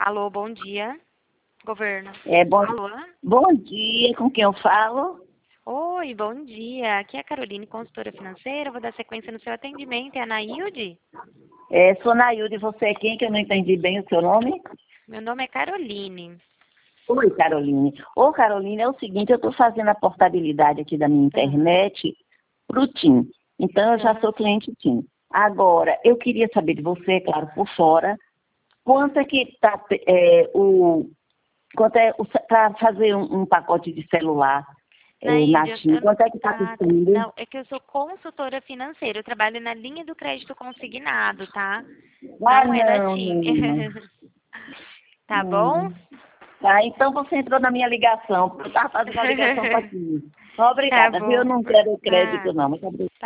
Alô, bom dia. Governo. Bom, Alô? bom dia, com quem eu falo? Oi, bom dia. Aqui é a Caroline, consultora financeira. Vou dar sequência no seu atendimento. É a Nailde? Sou Nailde, você é quem? Que eu não entendi bem o seu nome? Meu nome é Caroline. Oi, Caroline. Ô, Caroline, é o seguinte, eu estou fazendo a portabilidade aqui da minha internet para o TIM. Então, eu já sou cliente TIM. Agora, eu queria saber de você, claro, por fora, quanto é que está para fazer um pacote de celular na Nailde, TIM? Quanto é que está custando? não, é que eu sou consultora financeira. Eu trabalho na linha do crédito consignado, tá? Ah, Não é da não, TIM. não. Tá bom? Tá, então você entrou na minha ligação, porque eu estava fazendo a ligação para ti. Tá Obrigada, viu? Eu bom. não quero crédito, Nada. não. Muito obrigada.